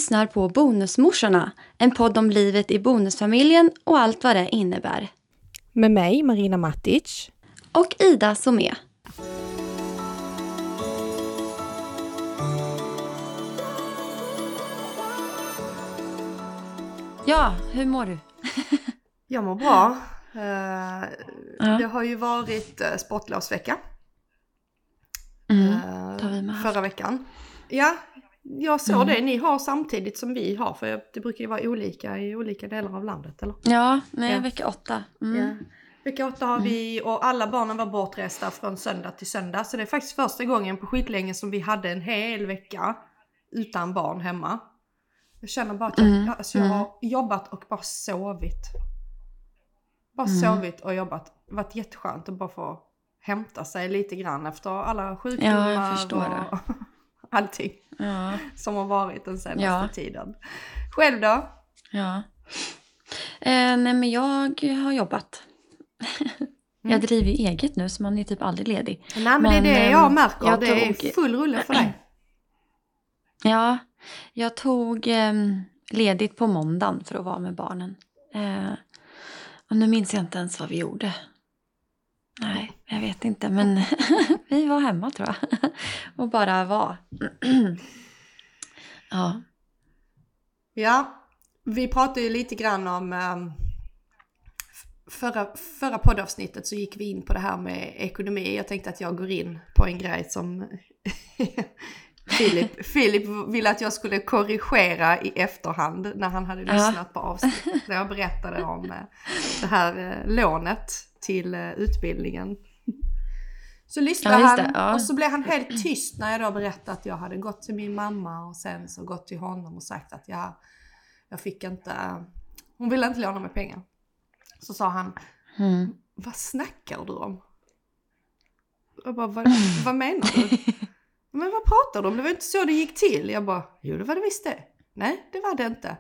lyssnar på Bonusmorsorna, en podd om livet i bonusfamiljen och allt vad det innebär. Med mig, Marina Matic. Och Ida Somé. Ja, hur mår du? Jag mår bra. Det har ju varit sportlovsvecka. Förra veckan. Ja, jag såg det. Ni har samtidigt som vi har. För det brukar ju vara olika i olika delar av landet, eller? Ja, vecka 8. Ja. Vecka 8 har vi, och alla barnen var bortresta från söndag till söndag. Så det är faktiskt första gången på skitlänge som vi hade en hel vecka utan barn hemma. Jag känner bara att jag har jobbat och bara sovit. Sovit och jobbat. Det har varit jätteskönt att bara få hämta sig lite grann efter alla sjukdomar och allting som har varit den senaste tiden. Själv då? Ja. Nej, men jag har jobbat. Jag driver ju eget nu så man är typ aldrig ledig. Nej, men det är det jag märker. Det är full rulle för dig. Ja, jag tog ledigt på måndagen för att vara med barnen. Och nu minns jag inte ens vad vi gjorde. Nej, jag vet inte. Men vi var hemma tror jag. Och bara var. Ja. Ja, vi pratade ju lite grann om... Förra poddavsnittet så gick vi in på det här med ekonomi. Jag tänkte att jag går in på en grej som... Filip ville att jag skulle korrigera i efterhand när han hade lyssnat på avsnittet. När jag berättade om det här lånet till utbildningen. Så lyssnade han och så blev han helt tyst när jag då berättade att jag hade gått till min mamma och sen så gått till honom och sagt att jag fick inte, hon ville inte låna mig pengar. Så sa han, vad snackar du om? Jag bara, vad menar du? Men vad pratar du om? Det var inte så det gick till. Jag bara, jo det var det visst det. Nej, det var det inte.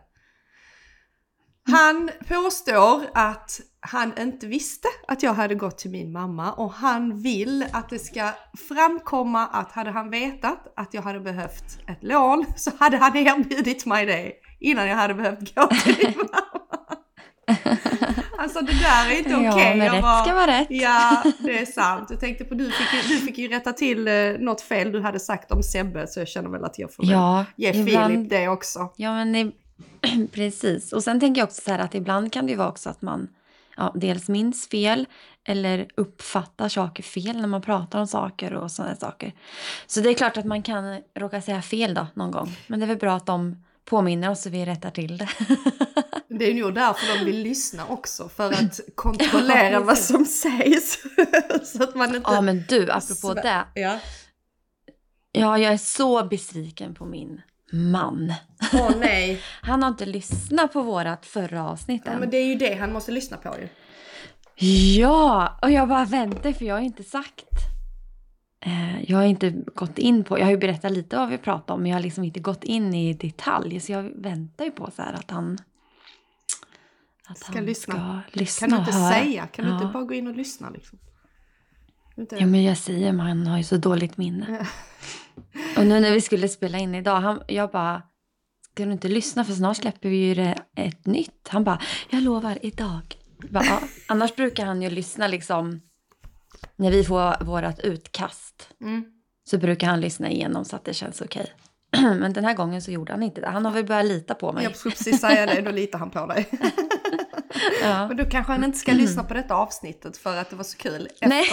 Han påstår att han inte visste att jag hade gått till min mamma. Och han vill att det ska framkomma att hade han vetat att jag hade behövt ett lån så hade han erbjudit mig det innan jag hade behövt gå till min mamma. Alltså det där är inte okej. Ja, men rätt ska vara rätt. Ja, det är sant. Jag tänkte på du fick ju rätta till något fel du hade sagt om Sebbe. Så jag känner väl att jag får ge Filip det också. Ja, men precis. Och sen tänker jag också så här att ibland kan det ju vara också att man dels minns fel eller uppfattar saker fel när man pratar om saker och sådana saker. Så det är klart att man kan råka säga fel då någon gång. Men det är väl bra att de påminner oss så vi rättar till det. Det är nog därför de vill lyssna också. För att kontrollera vad som sägs. Så att man inte... Ja, men du, apropå det. Ja, jag är så besviken på min man. Åh nej. Han har inte lyssnat på vårat förra avsnitt än. Ja, men det är ju det han måste lyssna på ju. Ja, och jag bara väntar för jag har inte sagt. Jag har inte gått in på, jag har ju berättat lite vad vi pratar om. Men jag har liksom inte gått in i detalj. Så jag väntar ju på så här att han... Ska lyssna. Kan du inte säga? Kan du inte bara gå in och lyssna liksom? Inte... Ja, men jag säger, man har ju så dåligt minne. Och nu när vi skulle spela in idag, jag bara, ska du inte lyssna för snart släpper vi ju ett nytt. Han bara, jag lovar idag. Bara, annars brukar han ju lyssna liksom, när vi får vårat utkast. Så brukar han lyssna igenom så att det känns okej. Men den här gången så gjorde han inte det. Han har väl börjat lita på mig. Jag skulle precis säga det, då litar han på dig. Ja. Men då kanske han inte ska lyssna på detta avsnittet för att det var så kul. Nej.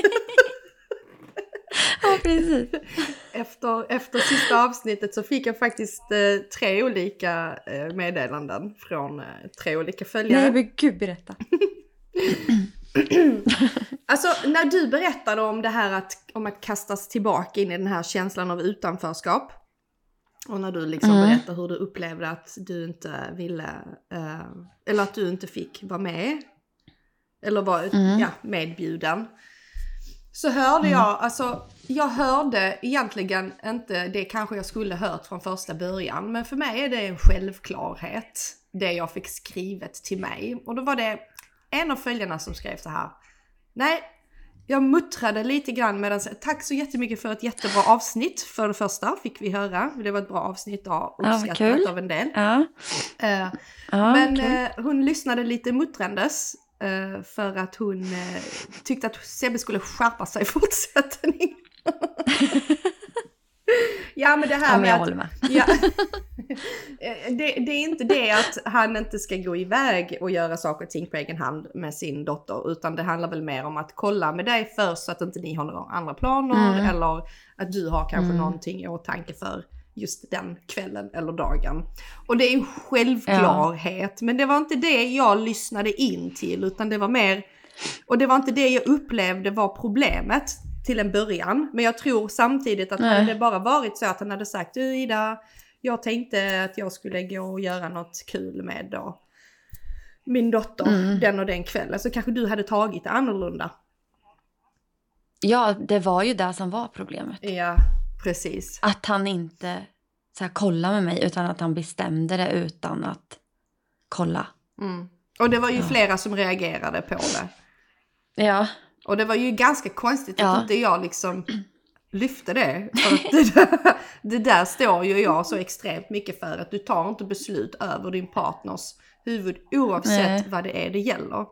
Ja, precis. Efter sista avsnittet så fick jag faktiskt 3 olika meddelanden från 3 olika följare. Nej, men gud, berätta. Alltså, när du berättade om det här om att kastas tillbaka in i den här känslan av utanförskap. Och när du liksom berättade hur du upplevde att du inte ville, eller att du inte fick vara med. Eller var medbjuden. Så hörde jag hörde egentligen inte det kanske jag skulle hört från första början. Men för mig är det en självklarhet, det jag fick skrivet till mig. Och då var det en av följarna som skrev så här. Nej, jag muttrade lite grann medan, tack så jättemycket för ett jättebra avsnitt för det första fick vi höra. Det var ett bra avsnitt och uppskattat av en del. Ja. Men hon lyssnade lite muttrandes för att hon tyckte att Sebbe skulle skärpa sig i fortsättning. Ja, men det här med jag att, håller med. Ja, det är inte det att han inte ska gå iväg och göra saker och ting på egen hand med sin dotter, utan det handlar väl mer om att kolla med dig först så att inte ni har några andra planer eller att du har kanske någonting i åtanke för just den kvällen eller dagen. Och det är en självklarhet, men det var inte det jag lyssnade in till, utan det var mer, och det var inte det jag upplevde var problemet till en början. Men jag tror samtidigt att hade det bara varit så att han hade sagt, du Ida, jag tänkte att jag skulle gå och göra något kul med då min dotter den och den kvällen, så kanske du hade tagit det annorlunda. Ja, det var ju det som var problemet. Ja, precis. Att han inte så här, kollade med mig, utan att han bestämde det utan att kolla. Och det var ju flera som reagerade på det. Ja. Och det var ju ganska konstigt att inte jag liksom lyfte det. För att det där står ju jag så extremt mycket för, att du tar inte beslut över din partners huvud oavsett vad det är det gäller.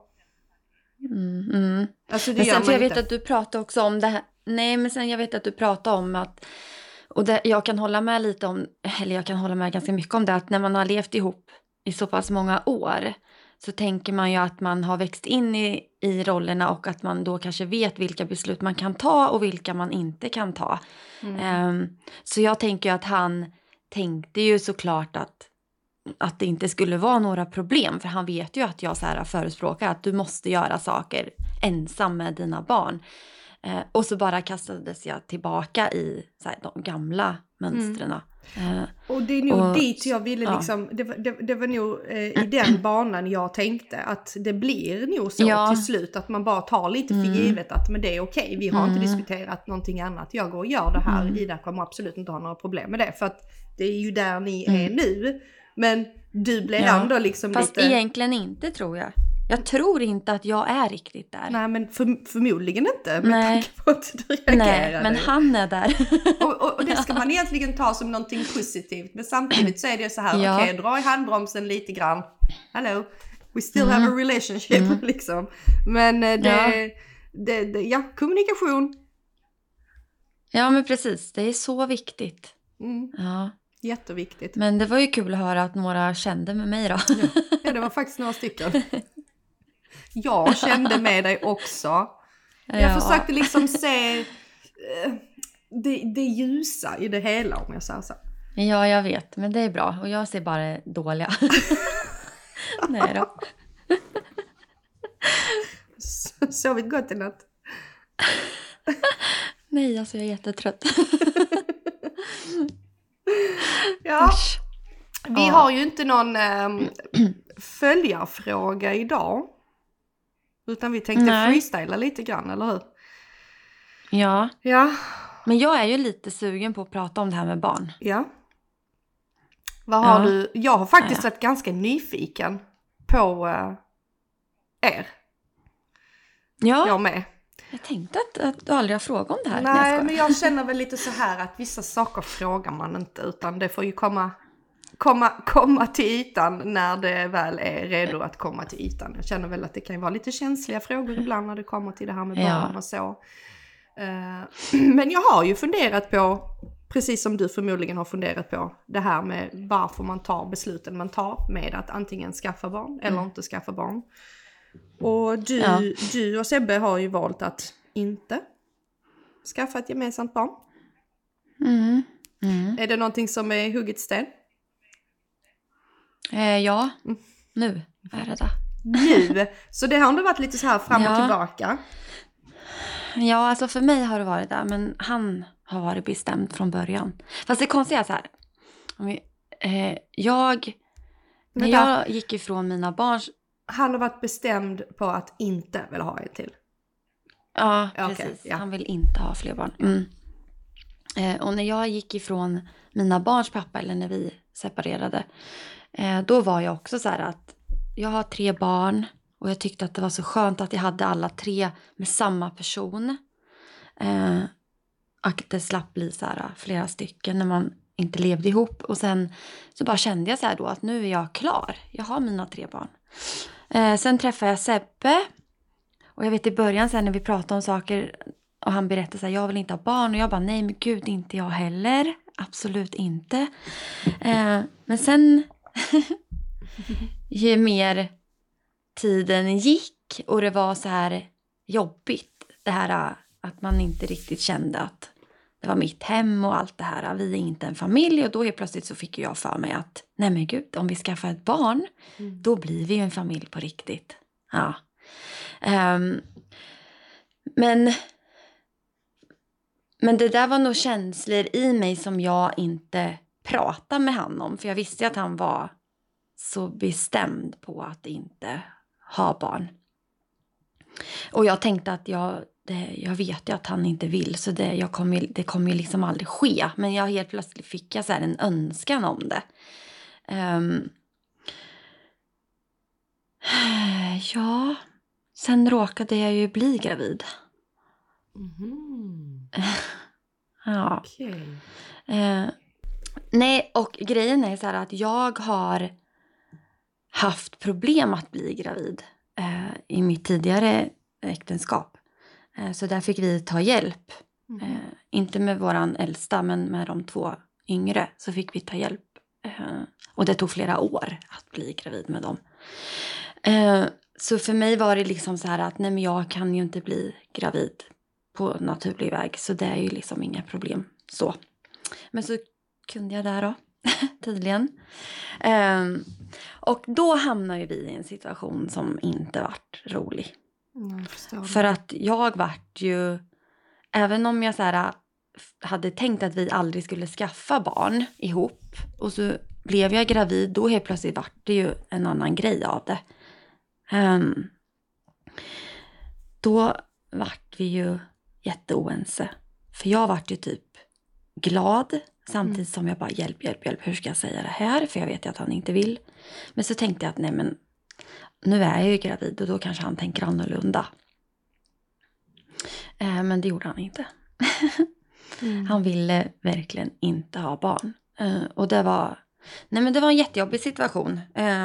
Alltså det men gör sen, man för jag inte. vet att du pratade också om det här. Nej, men sen jag vet att du pratade om att, och det, jag kan hålla med lite om, eller jag kan hålla med ganska mycket om det, att när man har levt ihop i så pass många år så tänker man ju att man har växt in i rollerna, och att man då kanske vet vilka beslut man kan ta och vilka man inte kan ta. Så jag tänker ju att han tänkte ju såklart att det inte skulle vara några problem, för han vet ju att jag så här förespråkar att du måste göra saker ensam med dina barn. Och så bara kastades jag tillbaka i så här, de gamla mönstren. Och det är nog dit jag ville liksom, det var nog i den banan jag tänkte att det blir nog så till slut, att man bara tar lite för givet att men det är okej, vi har inte diskuterat någonting annat, jag går och gör det här, Ida kommer absolut inte ha några problem med det, för att det är ju där ni är nu, men du blev ändå liksom fast lite... egentligen inte, tror jag. Jag tror inte att jag är riktigt där. Nej, men förmodligen inte. Med tanke på att du reagerade. Nej, men han är där. och det ska man egentligen ta som någonting positivt. Men samtidigt så är det så här, okej, dra i handbromsen lite grann. Hello, we still have a relationship, liksom. Men kommunikation. Ja, men precis. Det är så viktigt. Ja. Jätteviktigt. Men det var ju kul att höra att några kände med mig då. Ja, det var faktiskt några stycken. Jag kände med dig också. Jag försökte liksom se det ljusa i det hela, om jag säger så. Ja, jag vet. Men det är bra. Och jag ser bara dåliga. Nej då. Sovit gott i natt? Nej, alltså jag är jättetrött. Ja. Vi har ju inte någon följarfråga idag. Utan vi tänkte freestyla lite grann, eller hur? Ja. Ja. Men jag är ju lite sugen på att prata om det här med barn. Ja. Vad har du? Jag har faktiskt varit ganska nyfiken på er. Ja. Jag med. Jag tänkte att du aldrig har frågat om det här. Nej, men jag känner väl lite så här att vissa saker frågar man inte, utan det får ju komma till ytan när det väl är redo att komma till ytan. Jag känner väl att det kan vara lite känsliga frågor ibland när det kommer till det här med barn och så. Men jag har ju funderat på, precis som du förmodligen har funderat på, det här med varför man tar besluten man tar med att antingen skaffa barn eller inte skaffa barn. Och du och Sebbe har ju valt att inte skaffa ett gemensamt barn. Är det någonting som är hugget sten? Ja, nu är det där. Nu? Så det har ändå varit lite så här fram och tillbaka? Ja, alltså för mig har det varit där, men han har varit bestämd från början. Fast det konstiga är så här. När jag gick ifrån mina barns... Han har varit bestämd på att inte vilja ha ett till? Ja, precis. Ja. Han vill inte ha fler barn. Och när jag gick ifrån mina barns pappa, eller när vi separerade, då var jag också så här att jag har 3 barn Och jag tyckte att det var så skönt att jag hade alla 3 med samma person. Att det slapp bli så här flera stycken när man inte levde ihop. Och sen så bara kände jag så här då att nu är jag klar. Jag har mina 3 barn. Sen träffade jag Sebbe. Och jag vet i början sen när vi pratade om saker och han berättade så här, jag vill inte ha barn. Och jag bara, nej men gud, inte jag heller. Absolut inte. Men sen ju mer tiden gick och det var så här jobbigt. Det här att man inte riktigt kände att det var mitt hem och allt det här. Vi är inte en familj och då helt plötsligt så fick jag för mig att nej men gud, om vi skaffar ett barn då blir vi ju en familj på riktigt. Ja. Men det där var nog känslor i mig som jag inte pratade med han om. För jag visste att han var så bestämd på att inte ha barn. Och jag tänkte att jag vet ju att han inte vill. Så det kommer ju liksom aldrig ske. Men jag helt plötsligt fick jag så här en önskan om det. Ja, sen råkade jag ju bli gravid. Ja. Okay. Nej, och grejen är så här att jag har haft problem att bli gravid i mitt tidigare äktenskap. Så där fick vi ta hjälp. Inte med våran äldsta, men med de 2 yngre så fick vi ta hjälp. Och det tog flera år att bli gravid med dem. Så för mig var det liksom så här att nej men jag kan ju inte bli gravid på naturlig väg. Så det är ju liksom inga problem så. Men så kunde jag där då, tydligen. Och då hamnar ju vi i en situation som inte vart rolig. För att jag vart ju, även om jag så här hade tänkt att vi aldrig skulle skaffa barn ihop. Och så blev jag gravid, då helt plötsligt vart det ju en annan grej av det. Då vart vi ju jätteoense. För jag vart ju typ glad. Samtidigt som jag bara hjälp. Hur ska jag säga det här? För jag vet ju att han inte vill. Men så tänkte jag att nej men nu är jag ju gravid. Och då kanske han tänker annorlunda. Men det gjorde han inte. Han ville verkligen inte ha barn. Och det var en jättejobbig situation.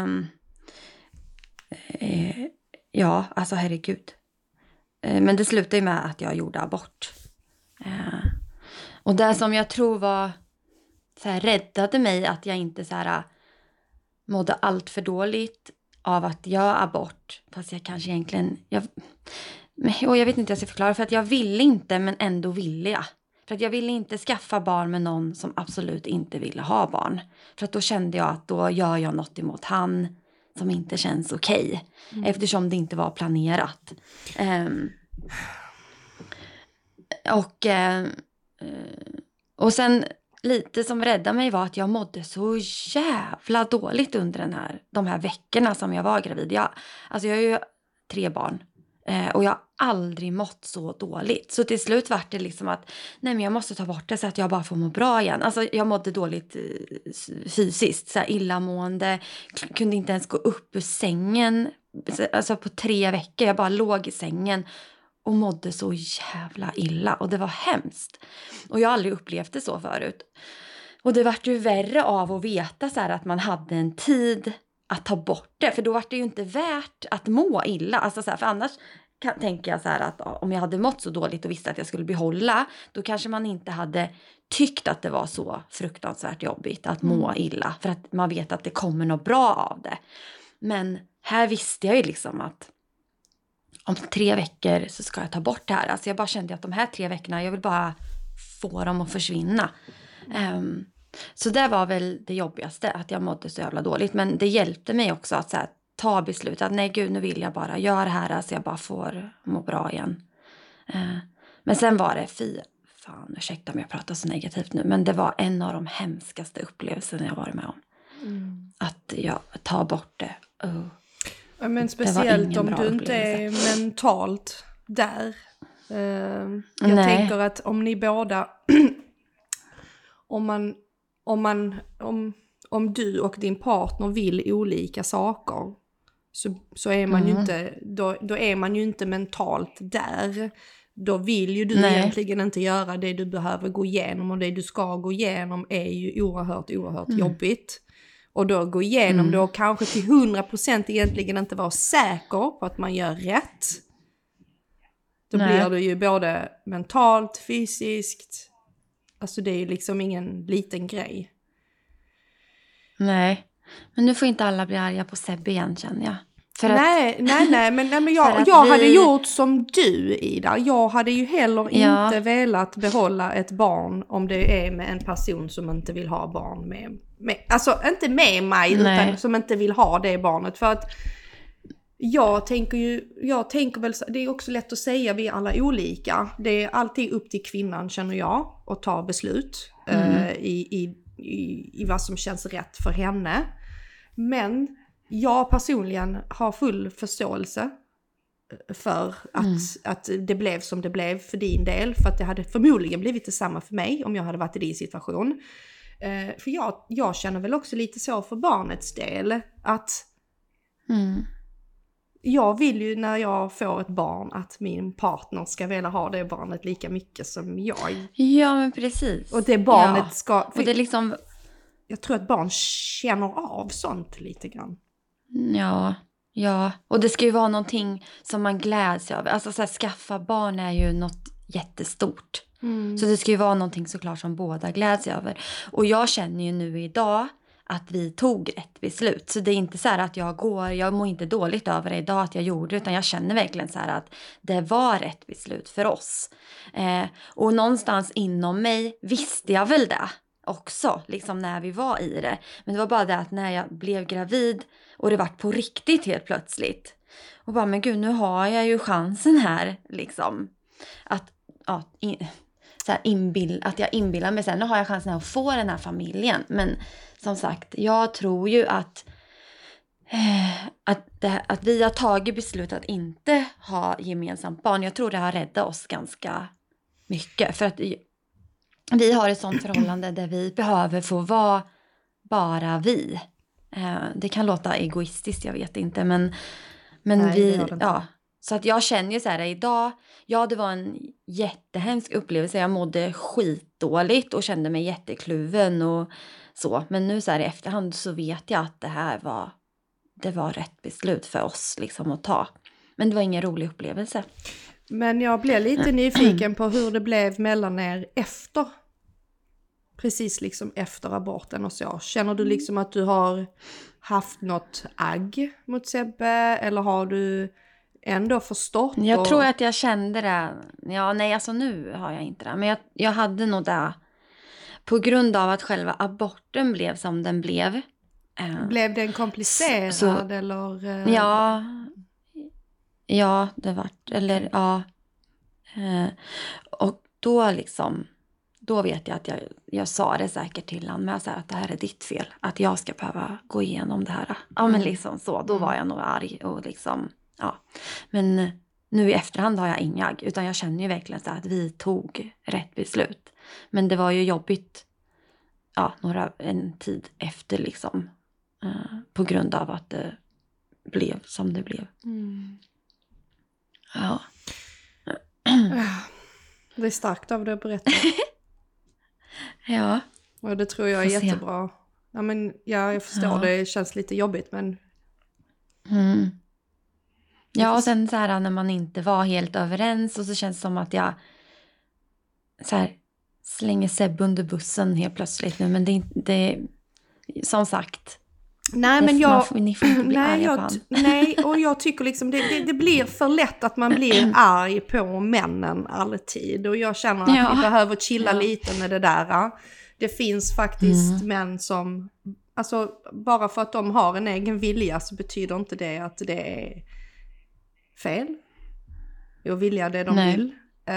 Ja, alltså herregud. Men det slutade ju med att jag gjorde abort. Och det som jag tror var så här, räddade mig att jag inte så här mådde allt för dåligt av att göra abort. Fast jag kanske egentligen... jag vet inte hur jag ska förklara. För att jag ville inte, men ändå ville jag. För att jag ville inte skaffa barn med någon som absolut inte ville ha barn. För att då kände jag att då gör jag något emot han som inte känns okej. Eftersom det inte var planerat. Och sen lite som räddade mig var att jag mådde så jävla dåligt under de här veckorna som jag var gravid. Jag har ju 3 barn. Och jag har aldrig mått så dåligt. Så till slut var det liksom att nej men jag måste ta bort det så att jag bara får må bra igen. Alltså jag mådde dåligt fysiskt. Så här illamående. Kunde inte ens gå upp ur sängen. Alltså på 3 veckor. Jag bara låg i sängen. Och mådde så jävla illa. Och det var hemskt. Och jag har aldrig upplevt det så förut. Och det var ju värre av att veta så här att man hade en tid att ta bort det. För då var det ju inte värt att må illa. Alltså så här, för annars tänker jag så här att om jag hade mått så dåligt och visste att jag skulle behålla. Då kanske man inte hade tyckt att det var så fruktansvärt jobbigt att må illa. För att man vet att det kommer något bra av det. Men här visste jag ju liksom att om 3 veckor så ska jag ta bort det här. Alltså jag bara kände att de här 3 veckorna, jag vill bara få dem att försvinna. Så det var väl det jobbigaste, att jag mådde så jävla dåligt. Men det hjälpte mig också att så här, ta beslut. Att nej gud, nu vill jag bara göra det här så jag bara får må bra igen. Men sen var det, fan, ursäkta om jag pratar så negativt nu. Men det var en av de hemskaste upplevelserna jag varit med om. Att jag tar bort det. Ja, men speciellt om du inte är mentalt där. Jag tänker att om ni båda... om du och din partner vill olika saker, så är man ju inte, då är man ju inte mentalt där. Då vill ju du egentligen inte göra det du behöver gå igenom, och det du ska gå igenom är ju oerhört jobbigt. Och då gå igenom då kanske till 100% egentligen inte vara säker på att man gör rätt. Då blir det ju både mentalt, fysiskt. Alltså det är ju liksom ingen liten grej. Nej, men nu får inte alla bli arga på Sebbe igen, känner jag. Nej, men jag hade gjort som du, Ida. Jag hade ju heller inte velat behålla ett barn om det är med en person som inte vill ha barn med. Alltså inte med mig, utan som inte vill ha det barnet. För att jag tänker väl, det är också lätt att säga, vi är alla olika. Det är alltid upp till kvinnan, känner jag, att ta beslut i vad som känns rätt för henne. Men jag personligen har full förståelse för att det blev som det blev för din del. För att det hade förmodligen blivit detsamma för mig om jag hade varit i din situation. För jag känner väl också lite så för barnets del. Att jag vill ju när jag får ett barn att min partner ska vilja ha det barnet lika mycket som jag. Ja, men precis. Och det barnet ska... Och det är liksom... Jag tror att barn känner av sånt lite grann. Ja. Och det ska ju vara någonting som man gläds över. Alltså så här, skaffa barn är ju något jättestort. Så det ska ju vara någonting såklart som båda gläds över. Och jag känner ju nu idag att vi tog rätt beslut. Så det är inte så här att jag mår inte dåligt över det idag att jag gjorde. Utan jag känner verkligen så här att det var rätt beslut för oss. Och någonstans inom mig visste jag väl det också, liksom när vi var i det. Men det var bara det att när jag blev gravid och det var på riktigt helt plötsligt. Och bara, men gud, nu har jag ju chansen här liksom. Att jag inbillar mig sen, nu har jag chansen att få den här familjen. Men som sagt, jag tror ju att vi har tagit beslut att inte ha gemensamt barn. Jag tror det har räddat oss ganska mycket. För att vi har ett sånt förhållande där vi behöver få vara bara vi. Det kan låta egoistiskt, jag vet inte. Men nej, så att jag känner ju så här idag. Ja, det var en jättehemsk upplevelse. Jag mådde skitdåligt och kände mig jättekluven och så. Men nu så här i efterhand så vet jag att det var rätt beslut för oss liksom att ta. Men det var ingen rolig upplevelse. Men jag blev lite nyfiken på hur det blev mellan er efter. Precis liksom efter aborten och så. Känner du liksom att du har haft något agg mot Sebbe? Eller har du ändå förstått? Jag tror att jag kände det. Ja, nej, alltså nu har jag inte det. Men jag hade nog det. På grund av att själva aborten blev som den blev. Blev den komplicerad eller? Ja, det var. Eller ja. Och då liksom. Då vet jag att jag sa det säkert till honom. Men jag sa att det här är ditt fel. Att jag ska behöva gå igenom det här. Ja, men liksom så. Då var jag nog arg. Och liksom, ja. Men nu i efterhand har jag inga agg. Utan jag känner ju verkligen så att vi tog rätt beslut. Men det var ju jobbigt. Ja, en tid efter liksom. På grund av att det blev som det blev. Ja. Det är starkt av dig att berätta. Ja. Och det tror jag är jättebra. Ja, men jag förstår, det känns lite jobbigt, men... Ja, och sen så här när man inte var helt överens och så känns det som att jag så här slänger Sebbe under bussen helt plötsligt nu. Men det som sagt... Nej, men ni får inte bli arga på han. Nej, och jag tycker liksom det blir för lätt att man blir arg på männen alltid. Och jag känner att vi behöver chilla lite med det där. Det finns faktiskt män som, alltså bara för att de har en egen vilja så betyder inte det att det är fel. Och vilja det de vill.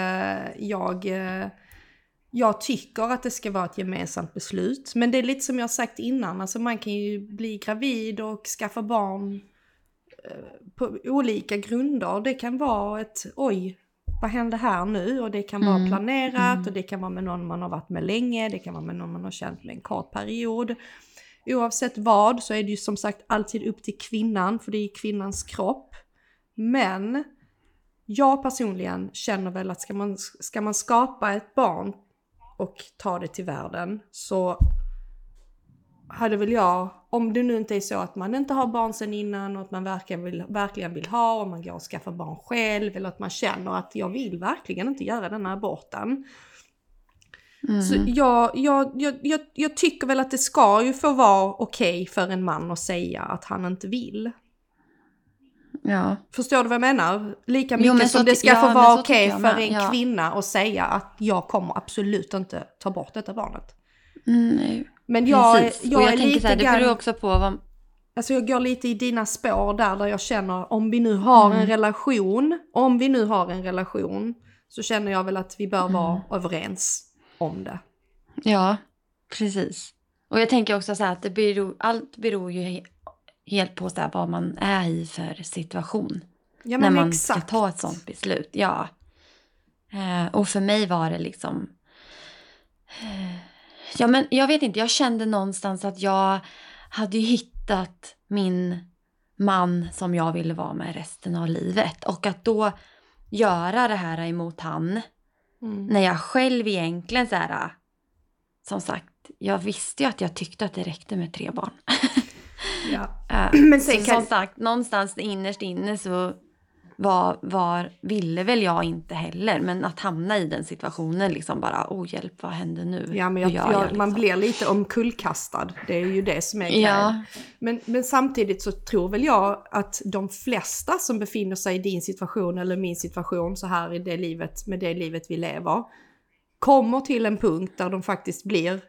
Jag tycker att det ska vara ett gemensamt beslut. Men det är lite som jag sagt innan. Alltså man kan ju bli gravid och skaffa barn på olika grunder. Det kan vara ett, vad händer här nu? Och det kan vara planerat och det kan vara med någon man har varit med länge. Det kan vara med någon man har känt med en kort period. oavsett vad så är det ju som sagt alltid upp till kvinnan, för det är kvinnans kropp. Men jag personligen känner väl att ska man skapa ett barn och ta det till världen, så hade väl jag, om det nu inte är så att man inte har barn sedan innan och att man verkligen vill ha, och man går och skaffar barn själv, eller att man känner att jag vill verkligen inte göra den här aborten. Så jag tycker väl att det ska ju få vara okej för en man att säga att han inte vill. Ja. Förstår du vad jag menar? Lika mycket som det ska få vara okej för en kvinna att säga att jag kommer absolut inte ta bort detta barnet. Nej. Men jag är tänker så här, det beror också på vad... Alltså jag går lite i dina spår där jag känner, om vi nu har en relation, så känner jag väl att vi bör vara överens om det. Ja, precis. Och jag tänker också så här att allt beror ju helt på så här vad man är i för situation. Ja, men när man ska ta ett sånt beslut. Ja. Och för mig var det liksom... Ja, men jag vet inte. Jag kände någonstans att jag hade hittat min man som jag ville vara med resten av livet. Och att då göra det här emot han. När jag själv egentligen så här... Som sagt, jag visste ju att jag tyckte att det räckte med 3 barn. Ja. Men sen som sagt, någonstans innerst inne så ville väl jag inte heller. Men att hamna i den situationen liksom bara, hjälp, vad händer nu? Ja, men liksom. Man blir lite omkullkastad. Det är ju det som är grejen. Ja. Men samtidigt så tror väl jag att de flesta som befinner sig i din situation eller min situation så här i det livet, med det livet vi lever, kommer till en punkt där de faktiskt blir...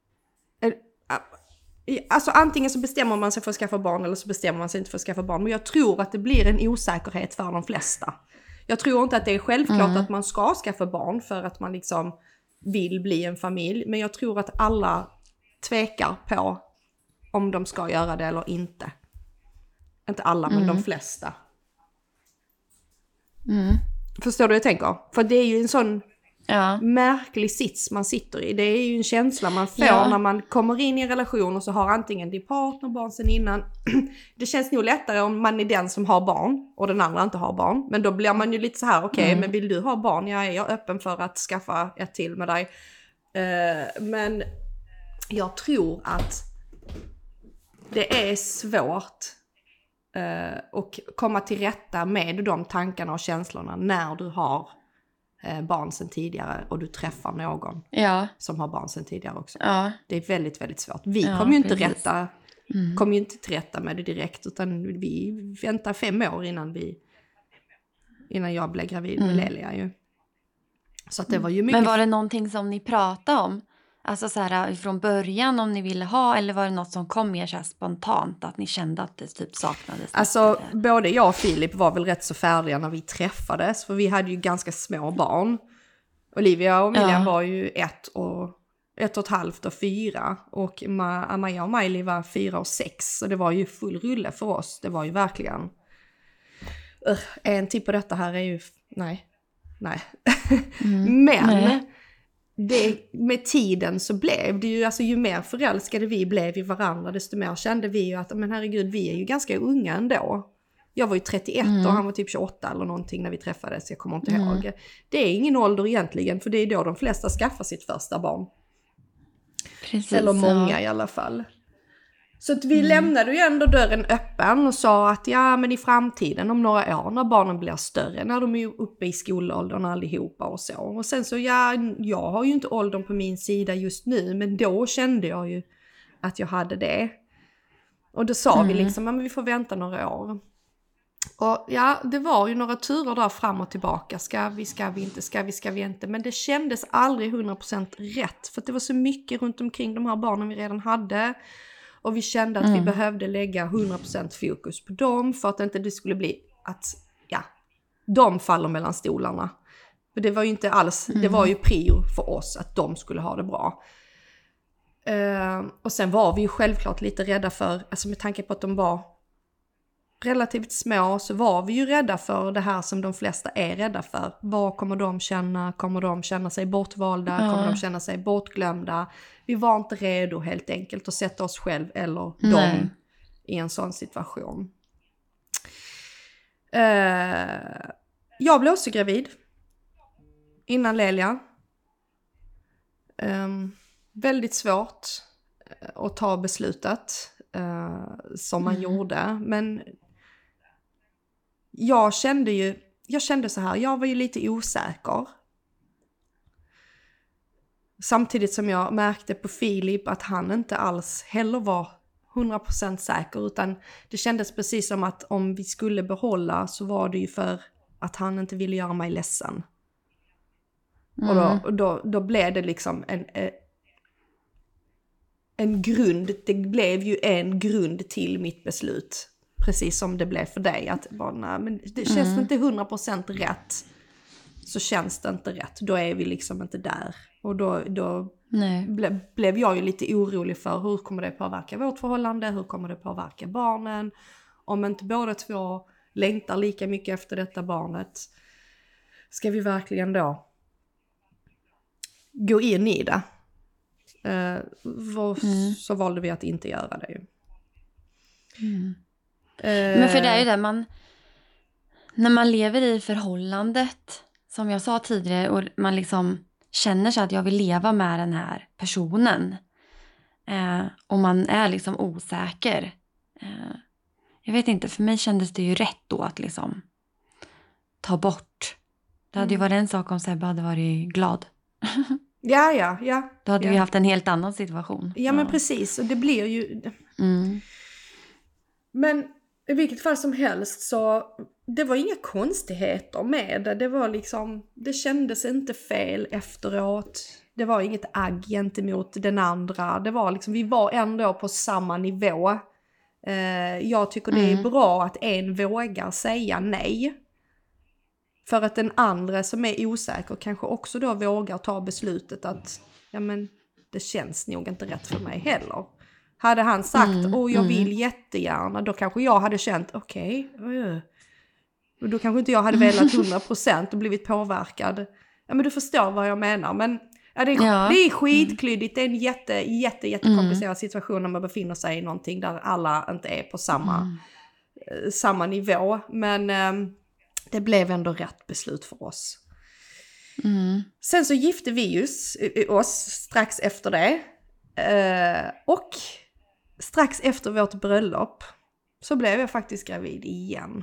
Alltså antingen så bestämmer man sig för att skaffa barn eller så bestämmer man sig inte för att skaffa barn. Men jag tror att det blir en osäkerhet för de flesta. Jag tror inte att det är självklart att man ska skaffa barn för att man liksom vill bli en familj. Men jag tror att alla tvekar på om de ska göra det eller inte. Inte alla, men de flesta. Förstår du vad jag tänker? För det är ju en sån... märklig sits man sitter i. Det är ju en känsla man får när man kommer in i en relation och så har antingen din partner barn sen innan. Det känns nog lättare om man är den som har barn och den andra inte har barn. Men då blir man ju lite så här, okej, men vill du ha barn? Jag är öppen för att skaffa ett till med dig. Men jag tror att det är svårt att komma till rätta med de tankarna och känslorna när du har barn sen tidigare och du träffar någon som har barn sen tidigare också. Ja. Det är väldigt, väldigt svårt. Vi kommer ju inte till rätta med det direkt, utan vi väntar 5 år innan jag blev gravid med Lelia ju. Så att det var ju mycket... Men var det någonting som ni pratade om? Alltså så här från början om ni ville ha, eller var det något som kom mer så här spontant att ni kände att det typ saknades? Alltså både jag och Filip var väl rätt så färdiga när vi träffades, för vi hade ju ganska små barn. Olivia och Miriam var ju 1 och ett halvt och 4 och Amaya och Miley var 4 och 6, så det var ju full rulle för oss. Det var ju verkligen en typ på detta här är ju nej. Men det, med tiden så blev det ju, alltså ju mer förälskade vi blev i varandra, desto mer kände vi ju att, men herregud, vi är ju ganska unga ändå. Jag var ju 31 och han var typ 28 eller någonting när vi träffades, jag kommer inte ihåg. Det är ingen ålder egentligen, för det är då de flesta skaffar sitt första barn. Precis, eller många i alla fall. Så att vi lämnade ju ändå dörren öppen och sa att men i framtiden om några år när barnen blir större, när de är uppe i skolåldern allihopa och så. Och sen så jag har ju inte åldern på min sida just nu, men då kände jag ju att jag hade det. Och då sa vi liksom, men vi får vänta några år. Och det var ju några turer där fram och tillbaka. Ska vi inte. Men det kändes aldrig 100% rätt. För att det var så mycket runt omkring de här barnen vi redan hade. Och vi kände att vi behövde lägga 100% fokus på dem. För att inte det skulle bli att de faller mellan stolarna. För det var ju inte alls, det var ju prio för oss att de skulle ha det bra. Och sen var vi ju självklart lite rädda för, alltså med tanke på att de var relativt små så var vi ju rädda för det här som de flesta är rädda för. Vad kommer de känna? Kommer de känna sig bortvalda? Kommer de känna sig bortglömda? Vi var inte redo helt enkelt att sätta oss själv eller dem i en sån situation. Jag blev också gravid innan Lelia. Väldigt svårt att ta beslutet som man gjorde. Men jag kände så här, jag var ju lite osäker. Samtidigt som jag märkte på Filip att han inte alls heller var 100% säker, utan det kändes precis som att om vi skulle behålla så var det ju för att han inte ville göra mig ledsen. Och då blev det liksom en grund, det blev ju en grund till mitt beslut. Precis som det blev för dig, att bara, nej, men det känns inte 100% rätt, så känns det inte rätt. Då är vi liksom inte där. Och då blev jag ju lite orolig för hur kommer det påverka vårt förhållande, hur kommer det påverka barnen. Om inte båda två längtar lika mycket efter detta barnet, ska vi verkligen då gå in i det? Så valde vi att inte göra det ju. Men för det är ju det när man lever i förhållandet, som jag sa tidigare, och man liksom känner sig att jag vill leva med den här personen, och man är liksom osäker. Jag vet inte, för mig kändes det ju rätt då att liksom ta bort. Det hade ju varit en sak om Sebbe hade varit glad. Ja. Då hade vi haft en helt annan situation. Ja, men precis. Och det blir ju... Men i vilket fall som helst så... Det var inga konstigheter med det. Det var liksom... Det kändes inte fel efteråt. Det var inget agg gentemot den andra. Det var liksom... Vi var ändå på samma nivå. Jag tycker det är bra att en vågar säga nej. För att den andra som är osäker kanske också då vågar ta beslutet att ja, men det känns nog inte rätt för mig heller. Hade han sagt, jag vill jättegärna, då kanske jag hade känt, okej. Och då kanske inte jag hade velat 100% och blivit påverkad. Ja, men du förstår vad jag menar. Men ja, det är skitklyddigt, det är en jättekomplicerad situation när man befinner sig i någonting där alla inte är på samma nivå. Men... det blev ändå rätt beslut för oss. Sen så gifte vi oss strax efter det. Och strax efter vårt bröllop så blev jag faktiskt gravid igen.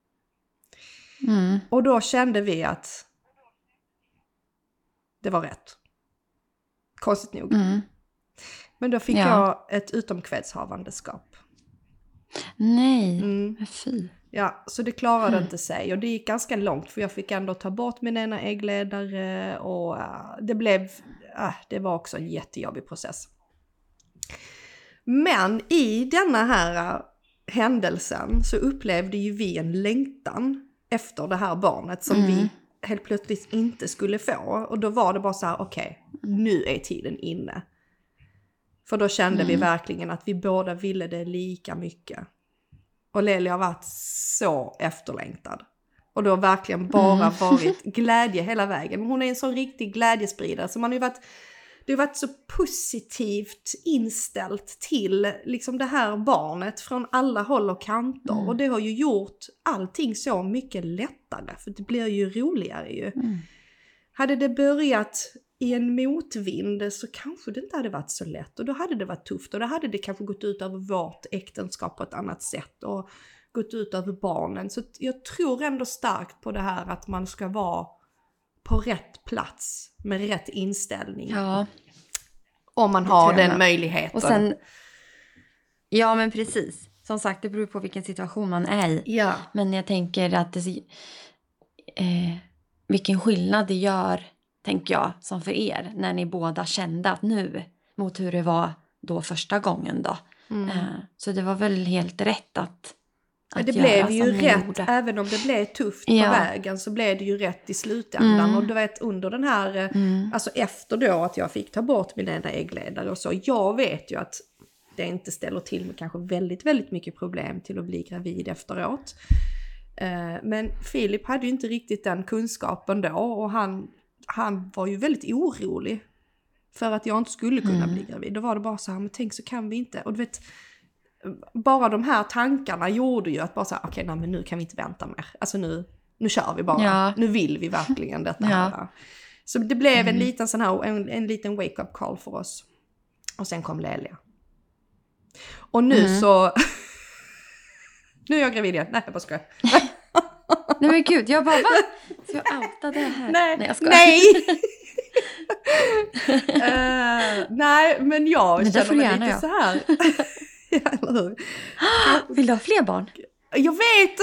Och då kände vi att det var rätt. Konstigt nog. Men då fick jag ett utomkvedshavandeskap. Nej, fy. Ja, så det klarade inte sig och det gick ganska långt för jag fick ändå ta bort min ena äggledare och det var också en jättejobbig process. Men i denna här händelsen så upplevde ju vi en längtan efter det här barnet som vi helt plötsligt inte skulle få. Och då var det bara så här, okej, nu är tiden inne. För då kände vi verkligen att vi båda ville det lika mycket. Och Lelia har varit så efterlängtad. Och det har verkligen bara varit glädje hela vägen. Hon är en sån riktig glädjespridare. Så man har ju varit så positivt inställt till liksom det här barnet från alla håll och kanter. Och det har ju gjort allting så mycket lättare. För det blir ju roligare ju. Hade det börjat i en motvind så kanske det inte hade varit så lätt. Och då hade det varit tufft. Och då hade det kanske gått ut över vårt äktenskap på ett annat sätt. Och gått ut över barnen. Så jag tror ändå starkt på det här att man ska vara på rätt plats med rätt inställning. Ja. Om man har den möjligheten. Och sen, ja men precis. Som sagt, det beror på vilken situation man är i. Ja. Men jag tänker att vilken skillnad det gör, tänker jag, som för er. När ni båda kände att nu, mot hur det var då första gången då. Så det var väl helt rätt att det blev ju rätt, även om det blev tufft på vägen så blev det ju rätt i slutändan. Och du vet under den här, alltså efter då att jag fick ta bort min ena äggledare och så, jag vet ju att det inte ställer till med kanske väldigt, väldigt mycket problem till att bli gravid efteråt. Men Filip hade ju inte riktigt den kunskapen då, och han var ju väldigt orolig för att jag inte skulle kunna bli gravid. Då var det bara så här, men tänk så kan vi inte. Och du vet, bara de här tankarna gjorde ju att bara så här, okej, nej, men nu kan vi inte vänta mer. Alltså nu kör vi bara. Ja. Nu vill vi verkligen detta här. Så det blev en liten sån här, en liten wake-up call för oss. Och sen kom Lelia. Och nu så... nu är jag gravid igen. Nej, jag bara skojar. Nej men gud, jag bara, va? Så jag outade det här. Nej, jag skojar. Nej! Nej, men jag men känner mig lite så här. Ja, eller hur? Vill du ha fler barn? Jag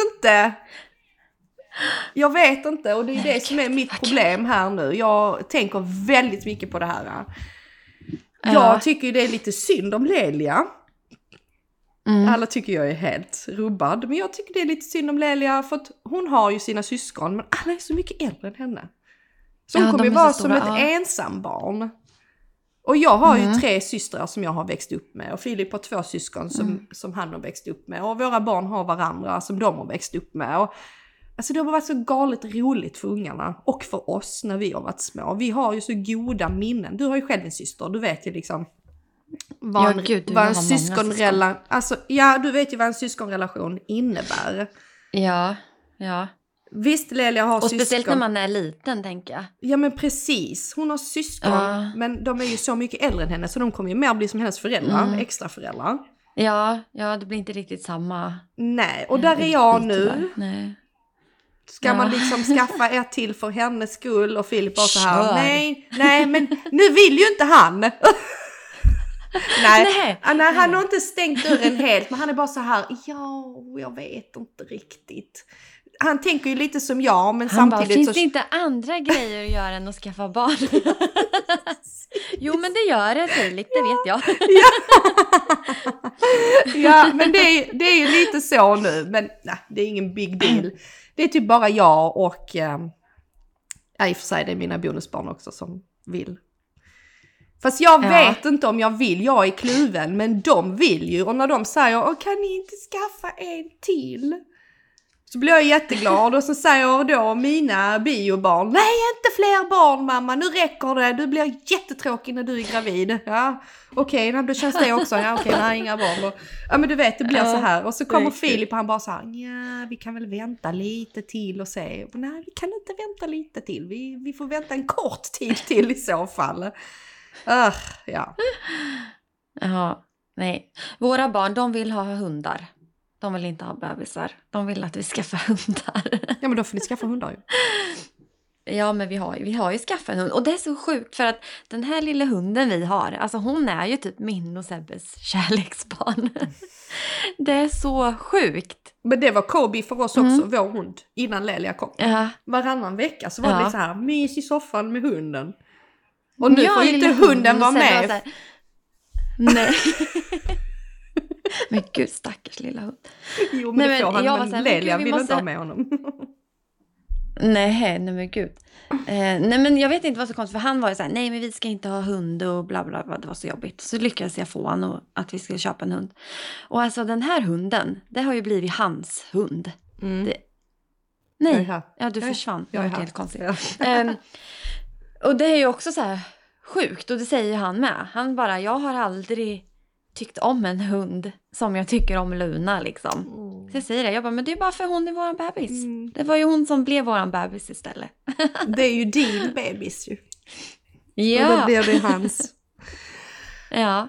vet inte, och det är det som är mitt problem här nu. Jag tänker väldigt mycket på det här. Jag tycker det är lite synd om Lelia. Alla tycker jag är helt rubbad, men jag tycker det är lite synd om Lelia för att hon har ju sina syskon, men alla är så mycket äldre än henne. Så hon kommer ju vara som ett ensam barn. Och jag har ju 3 systrar som jag har växt upp med, och Filip har 2 syskon som han har växt upp med, och våra barn har varandra som de har växt upp med. Och alltså det har varit så galet roligt för ungarna och för oss när vi har varit små. Vi har ju så goda minnen. Du har ju själv en syster, du vet ju liksom vad en syskonrelation, alltså du vet ju vad en syskonrelation innebär. Ja. Visst, Lelia har syskon. Och speciellt när man är liten, tänker jag. Ja, men precis. Hon har syskon, men de är ju så mycket äldre än henne, så de kommer ju mer bli som hennes föräldrar, extra föräldrar. Ja, det blir inte riktigt samma. Nej, och där är jag nu. Nej. Ska man liksom skaffa ett till för hennes skull, och Filip bara så här, nej, men nu vill ju inte han. Nej, han har inte stängt dörren helt, men han är bara så här, jag vet inte riktigt. Han tänker ju lite som jag, men han samtidigt bara, finns det inte andra grejer att göra än att skaffa barn? Jo, men det gör det, Filip, det vet jag. Ja, men det är ju lite så nu, men nej, det är ingen big deal. Det är typ bara jag och i och för sig det är mina bonusbarn också som vill. Fast jag vet inte om jag vill, jag är kluven, men de vill ju. Och när de säger, kan ni inte skaffa en till? Så blir jag jätteglad, och så säger då mina biobarn, nej, inte fler barn, mamma, nu räcker det, du blir jättetråkig när du är gravid. Ja, okej, då känns det också, nej, inga barn då. Ja, men du vet, det blir så här. Och så kommer Filip och han bara så här, ja, vi kan väl vänta lite till och se. Nej, vi kan inte vänta lite till, vi får vänta en kort tid till i så fall. Ja, nej. Våra barn, de vill ha hundar. De vill inte ha bebisar. De vill att vi skaffar hundar. Ja, men då får ni skaffa hundar ju. Ja, men vi har ju skaffat en hund. Och det är så sjukt för att den här lilla hunden vi har, alltså hon är ju typ min och Sebbes kärleksbarn. Det är så sjukt. Men det var Kobe för oss också, vår hund, innan Lelia kom. Ja. Varannan vecka så var det så här, mys i soffan med hunden. Och nu får ju inte hunden vara med. Nej. Men gud, stackars lilla hund. Jo, men det får han, men Lelia vill inte ha med honom. Nej men gud. Nej, men jag vet inte vad så konstigt, för han var ju så här, nej men vi ska inte ha hund och bla bla bla, det var så jobbigt. Så lyckades jag få han och att vi skulle köpa en hund. Och alltså den här hunden, det har ju blivit hans hund. Nej, du försvann. Det var helt konstigt. Och det är ju också så här sjukt, och det säger han med. Han bara, jag har aldrig tyckt om en hund som jag tycker om Luna liksom. Så jag säger det, jag bara, men det är bara för hon är våran bebis. Det var ju hon som blev våran bebis istället. Det är ju din bebis ju. Ja. Och då blir det hans. Ja.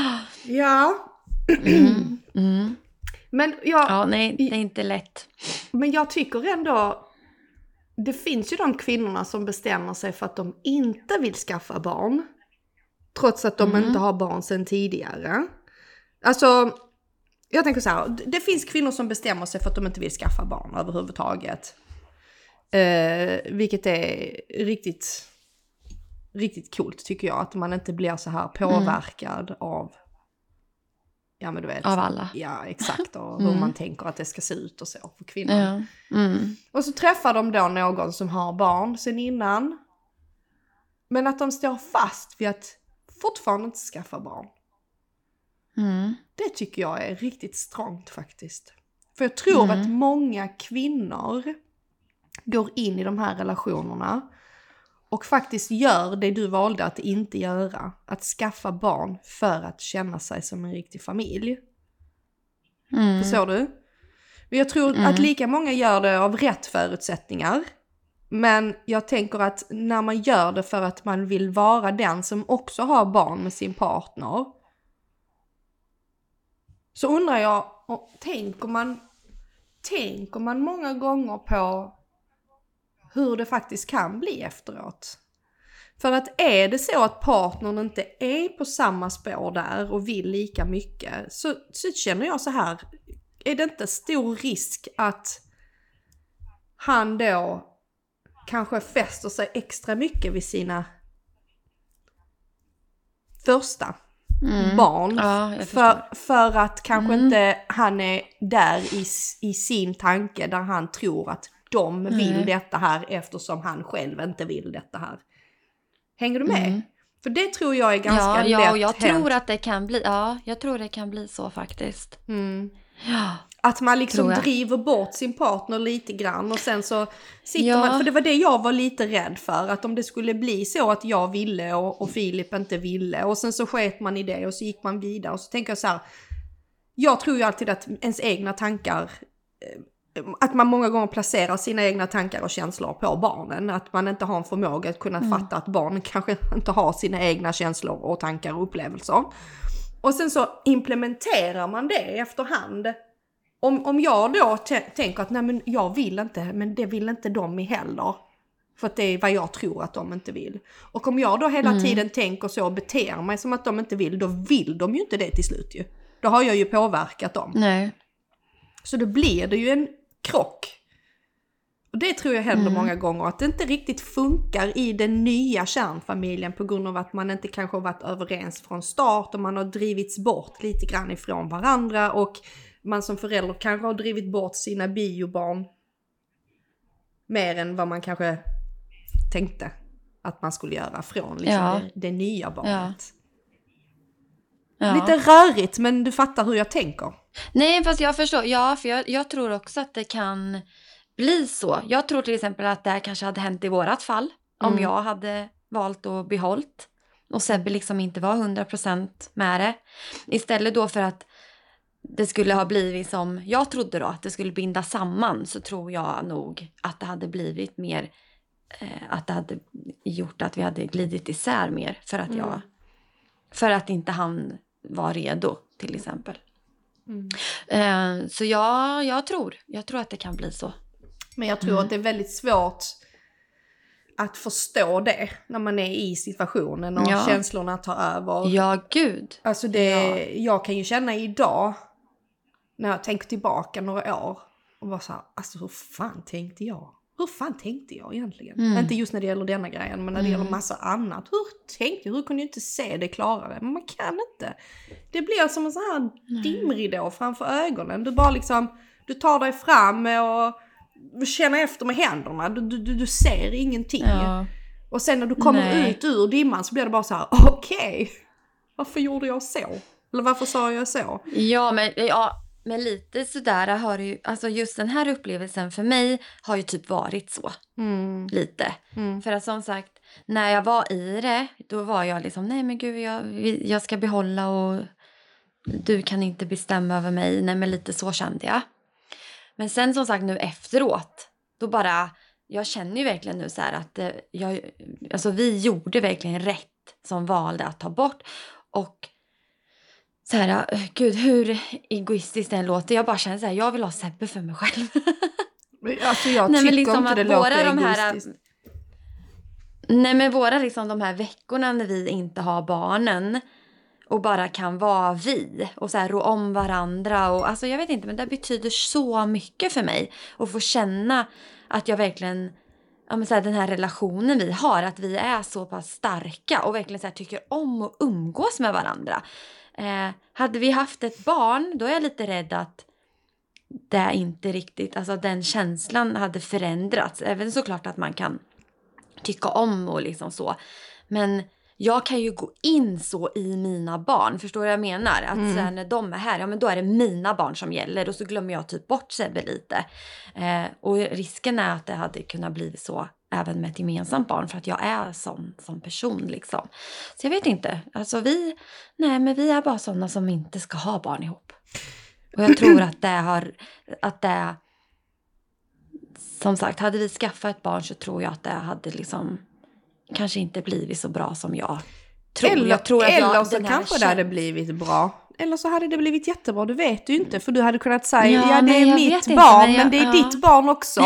Men nej, det är inte lätt. Men jag tycker ändå, det finns ju de kvinnorna som bestämmer sig för att de inte vill skaffa barn. Trots att de inte har barn sedan tidigare. Alltså, jag tänker så här, det finns kvinnor som bestämmer sig för att de inte vill skaffa barn överhuvudtaget. Vilket är riktigt, riktigt coolt tycker jag. Att man inte blir så här påverkad av, ja men du vet. Av alla. Ja, exakt. Och hur man tänker att det ska se ut och så för kvinnor. Och så träffar de då någon som har barn sedan innan. Men att de står fast vid att fortfarande inte skaffa barn. Det tycker jag är riktigt strångt faktiskt. För jag tror att många kvinnor går in i de här relationerna och faktiskt gör det du valde att inte göra. Att skaffa barn för att känna sig som en riktig familj. Förstår du? Men jag tror att lika många gör det av rätt förutsättningar. Men jag tänker att när man gör det för att man vill vara den som också har barn med sin partner. Så undrar jag, tänker man många gånger på hur det faktiskt kan bli efteråt? För att är det så att partnern inte är på samma spår där och vill lika mycket, så känner jag så här, är det inte stor risk att han då kanske fäster sig extra mycket vid sina första barn. Ja, för att kanske inte han är där i sin tanke där han tror att de vill detta här eftersom han själv inte vill detta här. Hänger du med? För det tror jag är ganska lätt hänt. Jag tror att det kan bli, jag tror det kan bli så faktiskt. Ja. Att man liksom driver bort sin partner lite grann och sen så sitter man, för det var det jag var lite rädd för, att om det skulle bli så att jag ville och Filip inte ville och sen så sket man i det och så gick man vidare och så tänker jag så här, jag tror ju alltid att ens egna tankar, att man många gånger placerar sina egna tankar och känslor på barnen, att man inte har en förmåga att kunna fatta att barnen kanske inte har sina egna känslor och tankar och upplevelser. Och sen så implementerar man det efterhand. Om jag då tänker att nej men jag vill inte, men det vill inte de heller. För att det är vad jag tror att de inte vill. Och om jag då hela tiden tänker så och beter mig som att de inte vill, då vill de ju inte det till slut ju. Då har jag ju påverkat dem. Nej. Så då blir det ju en krock. Och det tror jag händer många gånger, att det inte riktigt funkar i den nya kärnfamiljen på grund av att man inte kanske har varit överens från start och man har drivits bort lite grann ifrån varandra och man som förälder kanske har drivit bort sina biobarn mer än vad man kanske tänkte att man skulle göra från liksom det nya barnet. Ja. Lite rörigt, men du fattar hur jag tänker. Nej, fast jag förstår. Ja, för jag tror också att det kan bli så. Jag tror till exempel att det här kanske hade hänt i vårat fall. Om jag hade valt att behållt. Och Sebbe liksom inte var 100% med det. Istället då för att det skulle ha blivit som jag trodde då. Att det skulle binda samman. Så tror jag nog att det hade blivit mer. Att det hade gjort att vi hade glidit isär mer. För att inte han var redo till exempel. Så jag tror att det kan bli så. Men jag tror att det är väldigt svårt att förstå det när man är i situationen och känslorna tar över. Ja, gud. Alltså jag kan ju känna idag när jag tänker tillbaka några år och bara så här, alltså hur fan tänkte jag? Hur fan tänkte jag egentligen? Inte just när det gäller denna grejen, men när det gäller massa annat. Hur kunde jag inte se det klarare? Men man kan inte. Det blir som en sån här dimridå framför ögonen. Du bara liksom, du tar dig fram och känner efter med händerna. Du ser ingenting. Ja. Och sen när du kommer ut ur dimman så blir det bara så här, okej. Varför gjorde jag så? Eller varför sa jag så? Men lite sådär har det ju, alltså just den här upplevelsen för mig har ju typ varit så. Lite. För att som sagt, när jag var i det, då var jag liksom, nej men gud, jag ska behålla och du kan inte bestämma över mig. Nej men lite så kände jag. Men sen som sagt nu efteråt, då bara, jag känner ju verkligen nu så här att alltså vi gjorde verkligen rätt som valde att ta bort. Och så här, gud hur egoistiskt den låter. Jag bara känner så här, jag vill ha Sebbe för mig själv. Alltså jag tycker liksom inte det låter egoistiskt. Nej men våra liksom de här veckorna när vi inte har barnen och bara kan vara vi och så här rå om varandra och alltså jag vet inte, men det betyder så mycket för mig att få känna att jag verkligen, ja men så här, den här relationen vi har, att vi är så pass starka och verkligen så här tycker om att umgås med varandra. Hade vi haft ett barn, då är jag lite rädd att det inte riktigt, alltså den känslan hade förändrats. Även såklart att man kan tycka om och liksom så. Men jag kan ju gå in så i mina barn. Förstår du vad jag menar? Att så här, när de är här, ja men då är det mina barn som gäller. Och så glömmer jag typ bort Sebbe lite. Och risken är att det hade kunnat bli så även med ett gemensamt barn. För att jag är som person liksom. Så jag vet inte. Alltså vi är bara sådana som inte ska ha barn ihop. Och jag tror att det som sagt, hade vi skaffat ett barn så tror jag att det hade liksom kanske inte blivit så bra som jag tror. Eller så kanske det hade blivit bra. Eller så hade det blivit jättebra, du vet ju inte. För du hade kunnat säga, det är mitt barn, men det är ditt barn också.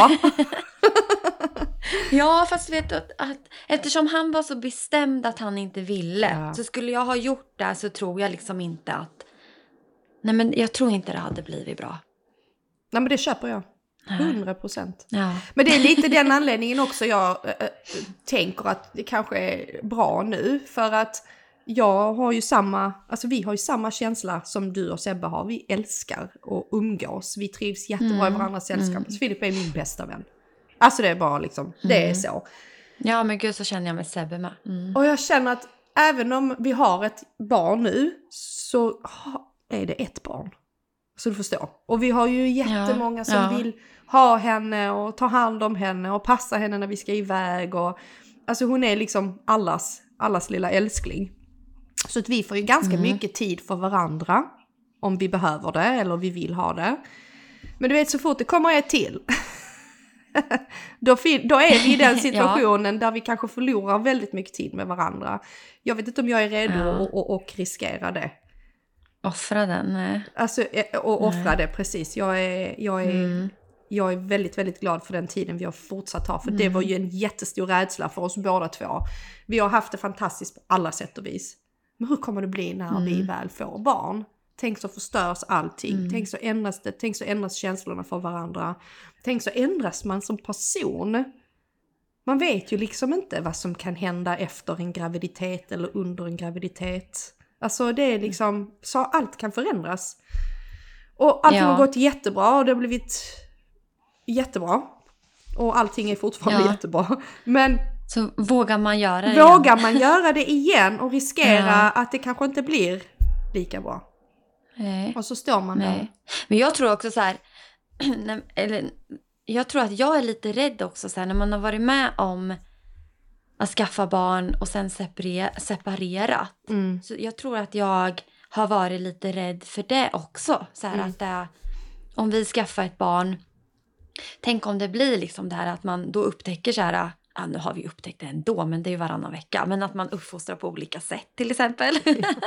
Ja, fast vet du att eftersom han var så bestämd att han inte ville, så skulle jag ha gjort det så tror jag liksom inte att... Nej, men jag tror inte det hade blivit bra. Nej, men det köper jag. 100%. Ja. Men det är lite den anledningen också jag tänker att det kanske är bra nu. För att jag har ju vi har ju samma känsla som du och Sebbe har. Vi älskar att umgås. Vi trivs jättebra i varandras sällskap. Så Filip är min bästa vän. Alltså det är bara liksom, det är så. Ja, men gud, så känner jag med Sebbe med. Och jag känner att även om vi har ett barn nu så är det ett barn. Så du förstår. Och vi har ju jättemånga som vill ha henne och ta hand om henne och passa henne när vi ska iväg. Och, alltså hon är liksom allas lilla älskling. Så att vi får ju ganska mycket tid för varandra om vi behöver det eller vi vill ha det. Men du vet, så fort det kommer ett till då är vi i den situationen där vi kanske förlorar väldigt mycket tid med varandra. Jag vet inte om jag är redo och riskera det. Offra den. Alltså, och offra det, precis. Jag är väldigt, väldigt glad för den tiden vi har fortsatt ha. För det var ju en jättestor rädsla för oss båda två. Vi har haft det fantastiskt på alla sätt och vis. Men hur kommer det bli när vi väl får barn? Tänk så förstörs allting. Tänk så ändras känslorna för varandra. Tänk så ändras man som person. Man vet ju liksom inte vad som kan hända efter en graviditet eller under en graviditet. Alltså det är liksom, så allt kan förändras. Och allting har gått jättebra och det har blivit jättebra. Och allting är fortfarande jättebra. Men så vågar man göra det igen? Man göra det igen och riskera att det kanske inte blir lika bra? Nej. Och så står man där. Men jag tror också så här, jag tror att jag är lite rädd också så här, när man har varit med om att skaffa barn och sen separerat. Så jag tror att jag har varit lite rädd för det också. Så här att om vi skaffar ett barn, tänk om det blir liksom det här att man då upptäcker så här, nu har vi upptäckt det ändå, men det är ju varannan vecka. Men att man uppfostrar på olika sätt till exempel.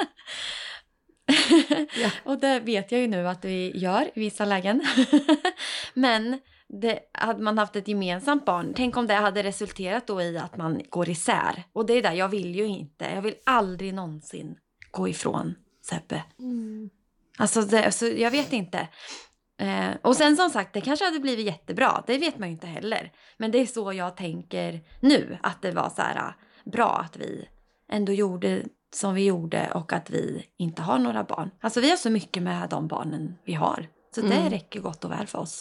Och det vet jag ju nu att vi gör i vissa lägen. Men hade man haft ett gemensamt barn, tänk om det hade resulterat då i att man går isär. Och det är där, jag vill ju inte. Jag vill aldrig någonsin gå ifrån Sebbe. Alltså jag vet inte. Och sen som sagt, det kanske hade blivit jättebra. Det vet man ju inte heller. Men det är så jag tänker nu. Att det var så här bra att vi ändå gjorde som vi gjorde. Och att vi inte har några barn. Alltså vi har så mycket med de barnen vi har. Så det räcker gott och väl för oss.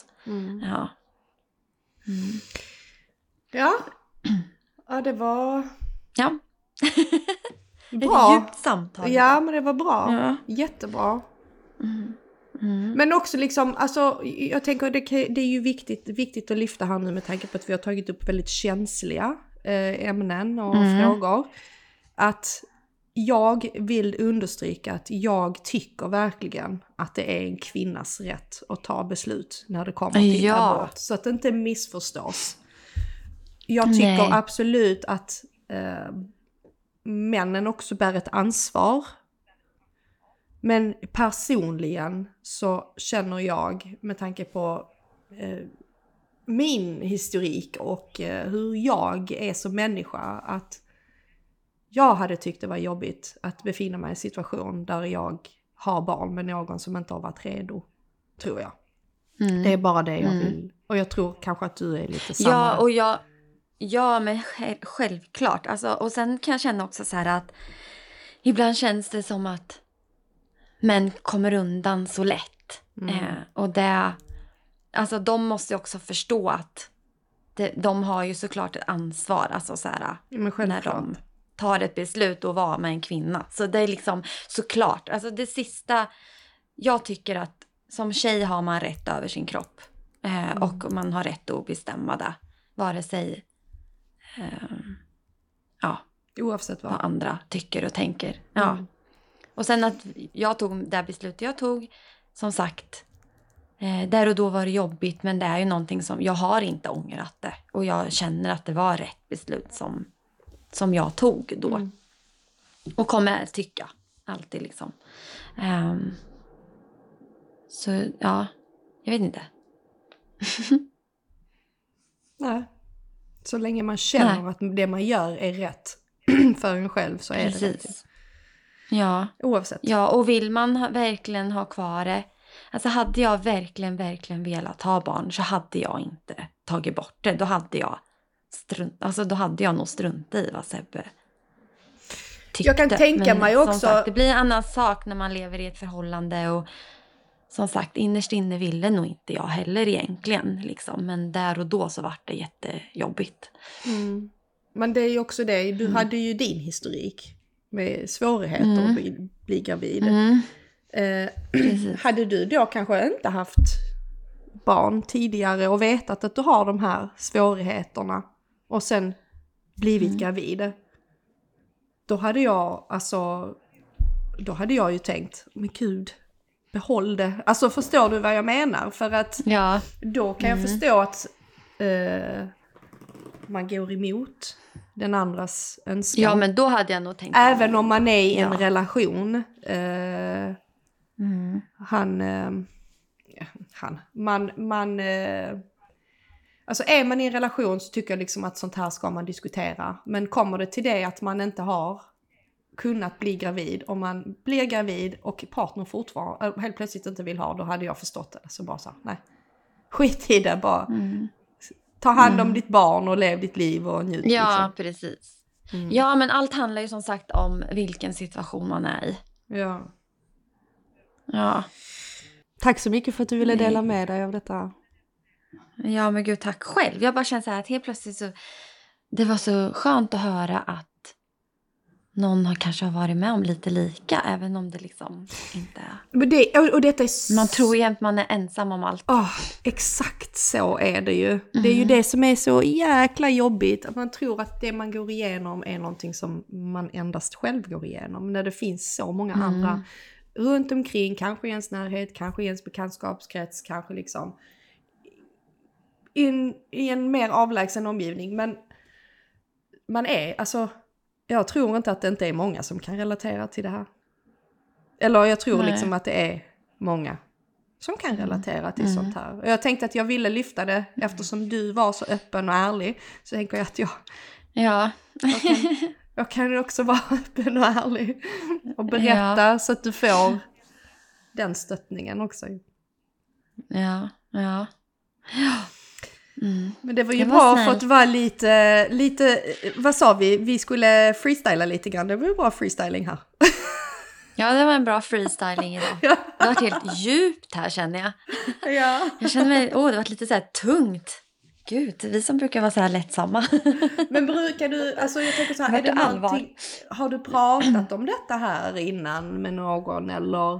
Ja, det var... Ja. Bra. Ett djupt samtal. Ja, men det var bra. Ja. Jättebra. Men också liksom, alltså, jag tänker det är ju viktigt att lyfta här nu med tanke på att vi har tagit upp väldigt känsliga ämnen och frågor. Att jag vill understryka att jag tycker verkligen att det är en kvinnas rätt att ta beslut när det kommer till abort. Så att det inte missförstås. Jag tycker absolut att männen också bär ett ansvar. Men personligen så känner jag, med tanke på min historik och hur jag är som människa, att jag hade tyckt det var jobbigt att befinna mig i en situation där jag har barn med någon som inte har varit redo, tror jag. Det är bara det jag vill. Och jag tror kanske att du är lite samma. Ja, men självklart. Alltså, och sen kan jag känna också så här att ibland känns det som att män kommer undan så lätt. Och det, alltså de måste också förstå att de har ju såklart ett ansvar. Alltså så här, men när de tar ett beslut och vara med en kvinna. Så det är liksom såklart. Alltså det sista, jag tycker att som tjej har man rätt över sin kropp. Och man har rätt att bestämma det. Vare sig Oavsett vad andra tycker och tänker. Ja. Och sen att jag tog det beslutet jag tog, som sagt, där och då var det jobbigt, men det är ju någonting som jag har inte ångrat det. Och jag känner att det var rätt beslut som jag tog då. Och kommer tycka alltid liksom. Så ja, jag vet inte. Nej. Så länge man känner att det man gör är rätt för en själv så är det rätt. Ja. Oavsett. Ja, och vill man verkligen ha kvar det. Alltså hade jag verkligen velat ha barn så hade jag inte tagit bort det. Då hade jag nog struntat i vad Sebbe tyckte. Jag kan tänka mig också. Som sagt, det blir en annan sak när man lever i ett förhållande. Och som sagt, innerst inne ville nog inte jag heller egentligen. Liksom. Men där och då så var det jättejobbigt. Men det är ju också det. Du hade ju din historik med svårigheter att bli gravid. Hade du då kanske inte haft barn tidigare och vetat att du har de här svårigheterna och sen blivit gravid, då hade jag ju tänkt, men gud, behåll det. Alltså förstår du vad jag menar? För att då kan jag förstå att man går emot den andras önskan. Ja, men då hade jag nog tänkt. Även om man är i en relation. Alltså är man i en relation så tycker jag liksom att sånt här ska man diskutera. Men kommer det till det att man inte har kunnat bli gravid, om man blir gravid och partnern fortfarande helt plötsligt inte vill ha, då hade jag förstått det. Så bara så, nej, skit i det, bara ta hand om ditt barn och lev ditt liv och njut. Ja, liksom. Precis. Ja, men allt handlar ju som sagt om vilken situation man är i. Ja. Tack så mycket för att du ville dela med dig av detta. Ja, men gud, tack själv. Jag bara känner så här att helt plötsligt så, det var så skönt att höra att någon kanske har varit med om lite lika, även om det liksom inte är. Men detta är man tror ju att man är ensam om allt. Exakt så är det ju. Det är ju det som är så jäkla jobbigt. Att man tror att det man går igenom är någonting som man endast själv går igenom. När det finns så många andra runt omkring, kanske i ens närhet, kanske i ens bekantskapskrets, kanske liksom i en mer avlägsen omgivning. Men man är, alltså, jag tror inte att det inte är många som kan relatera till det här. Eller jag tror liksom att det är många som kan relatera till sånt här. Och jag tänkte att jag ville lyfta det eftersom du var så öppen och ärlig. Så tänker jag att jag kan också vara öppen och ärlig och berätta så att du får den stöttningen också. Ja. Men det var ju bra för att vara lite, vad sa vi? Vi skulle freestyla lite grann. Det var ju bra freestyling här. Ja, det var en bra freestyling idag. Det var helt djupt här, känner jag. Ja. Jag känner mig, det var lite så här tungt. Gud, vi som brukar vara så här lättsamma. Men brukar du, alltså jag tänker så här, är det någonting, har du pratat om detta här innan med någon eller?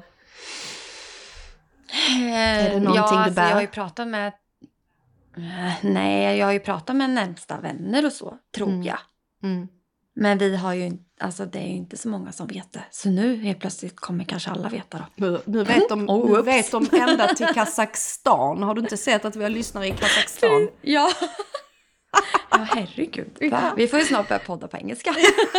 Är det någonting du bär? Jag har ju pratat med, jag har ju pratat med närmsta vänner och så, tror jag. Men vi har ju, alltså det är ju inte så många som vet det. Så nu helt plötsligt kommer kanske alla veta då. Nu vet de ända till Kazakstan. Har du inte sett att vi har lyssnare i Kazakstan? Ja, herregud. Va? Vi får ju snart börja podda på engelska.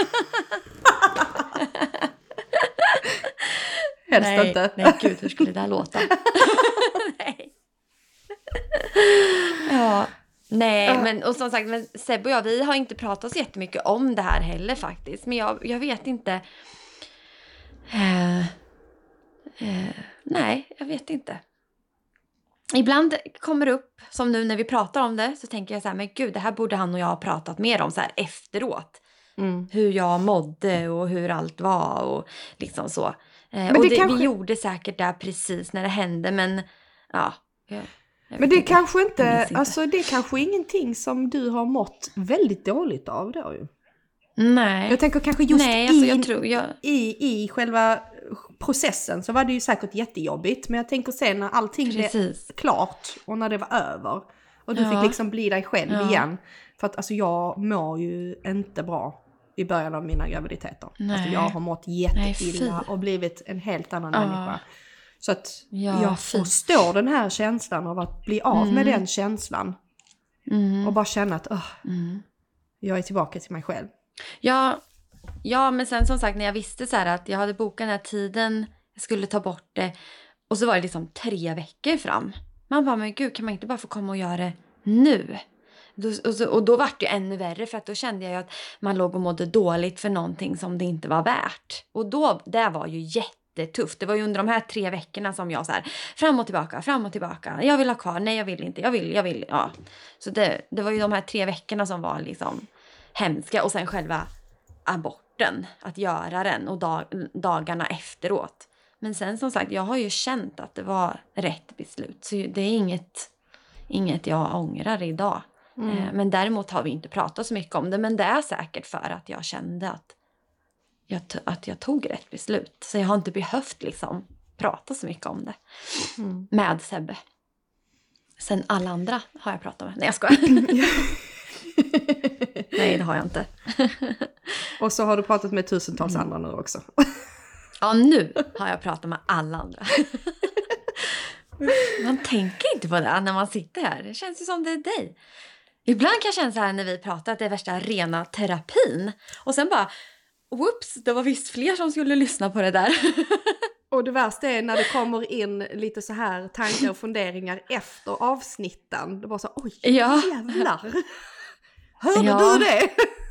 Helst inte. Nej, gud, hur skulle det där låta? Nej. Ja. Nej, men och som sagt, men Seb och jag, vi har inte pratat så jättemycket om det här heller faktiskt. Men jag vet inte. Nej, jag vet inte. Ibland kommer det upp, som nu när vi pratar om det, så tänker jag så här, men gud, det här borde han och jag ha pratat mer om så här efteråt. Hur jag mådde och hur allt var och liksom så. Och vi gjorde säkert det precis när det hände, men ja. Men det kanske inte, alltså det är kanske ingenting som du har mått väldigt dåligt av då ju. Nej. Jag tänker kanske just i själva processen så var det ju säkert jättejobbigt. Men jag tänker sen när allting blev klart och när det var över. Och du fick liksom bli dig själv igen. För att alltså, jag mår ju inte bra i början av mina graviditeter. Alltså, jag har mått jätteilla och blivit en helt annan människa. Så att jag förstår den här känslan av att bli av med den känslan. Och bara känna att jag är tillbaka till mig själv. Ja, men sen som sagt när jag visste så här att jag hade bokat den här tiden, jag skulle ta bort det. Och så var det liksom 3 veckor fram. Man bara, men gud, kan man inte bara få komma och göra det nu? Och då var det ju ännu värre, för att då kände jag ju att man låg och mådde dåligt för någonting som det inte var värt. Och då, det var ju jättetufft. Det var ju under de här 3 veckorna som jag så här, fram och tillbaka. Jag vill ha kvar, nej jag vill inte, jag vill. Ja. Så det var ju de här 3 veckorna som var liksom hemska. Och sen själva aborten, att göra den och dagarna efteråt. Men sen som sagt, jag har ju känt att det var rätt beslut. Så det är inget jag ångrar idag. Men däremot har vi inte pratat så mycket om det. Men det är säkert för att jag kände att jag tog rätt beslut. Så jag har inte behövt liksom prata så mycket om det med Sebbe. Sen alla andra har jag pratat med. Nej, jag skojar. Nej, det har jag inte. Och så har du pratat med tusentals andra nu också. Ja, nu har jag pratat med alla andra. Man tänker inte på det när man sitter här. Det känns ju som det är dig. Ibland kan jag känna så här när vi pratar att det är värsta rena terapin. Och sen bara, whoops, det var visst fler som skulle lyssna på det där. Och det värsta är när det kommer in lite så här tankar och funderingar efter avsnitten. Det var så, oj, jävlar. Hörde du det?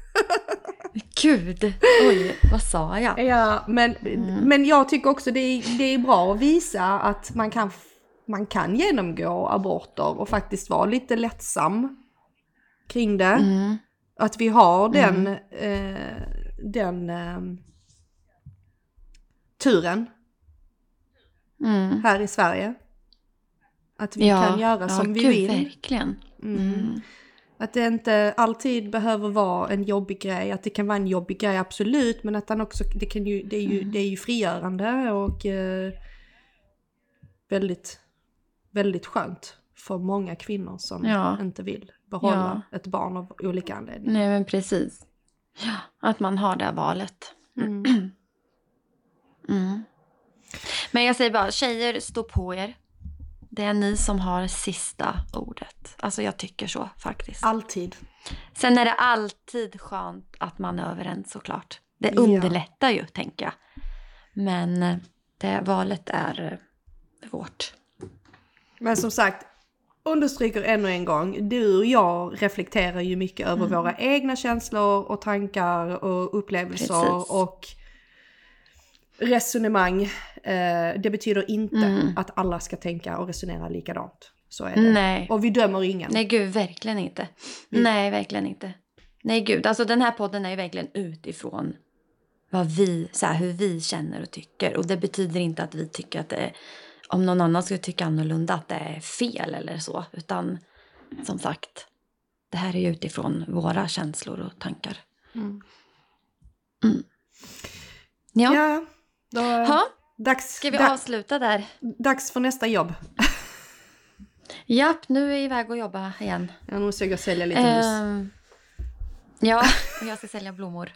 Gud, oj, vad sa jag? Ja, men jag tycker också det är bra att visa att man kan genomgå aborter och faktiskt vara lite lättsam kring det. Att vi har den turen här i Sverige. Att vi kan göra som vi vill. Verkligen. Att det inte alltid behöver vara en jobbig grej. Att det kan vara en jobbig grej, absolut. Men att den också, det är ju frigörande och väldigt, väldigt skönt för många kvinnor som inte vill behålla ett barn av olika anledningar. Nej, men precis. Ja, att man har det här valet. Men jag säger bara, tjejer, stå på er. Det är ni som har sista ordet. Alltså jag tycker så faktiskt. Alltid. Sen är det alltid skönt att man är överens såklart. Det underlättar ju, tänker jag. Men det valet är vårt. Men som sagt, understryker ännu en gång. Du och jag reflekterar ju mycket över våra egna känslor och tankar och upplevelser och resonemang. Det betyder inte att alla ska tänka och resonera likadant. Så är det. Nej. Och vi dömer ingen. Nej, gud, verkligen inte. Nej, verkligen inte. Nej, gud. Alltså den här podden är ju verkligen utifrån hur vi känner och tycker. Och det betyder inte att vi tycker att det är, om någon annan skulle tycka annorlunda, att det är fel eller så. Utan som sagt, det här är ju utifrån våra känslor och tankar. Ja. Ska vi avsluta där? Dags för nästa jobb. Japp, nu är jag iväg och jobba igen. Jag måste jag sälja lite hus. Ja, och jag ska sälja blommor.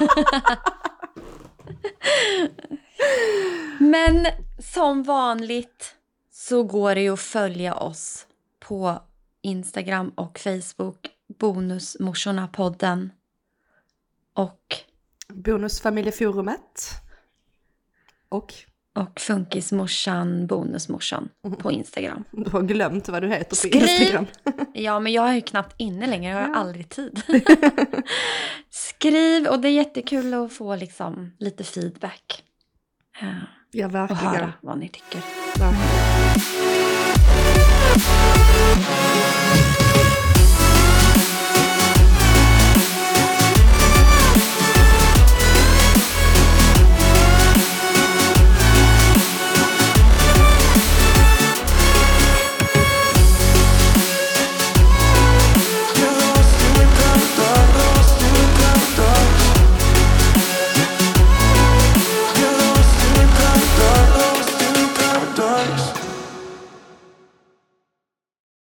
Men som vanligt så går det ju att följa oss på Instagram och Facebook. Bonusmorsorna-podden. Och Bonusfamiljeforumet. Och Funkismorsan, Bonusmorsan på Instagram. Du har glömt vad du heter på Instagram. Ja, men jag är ju knappt inne längre. Jag har aldrig tid. Skriv, och det är jättekul att få liksom lite feedback. Ja, verkligen. Och höra vad ni tycker. Verkligen.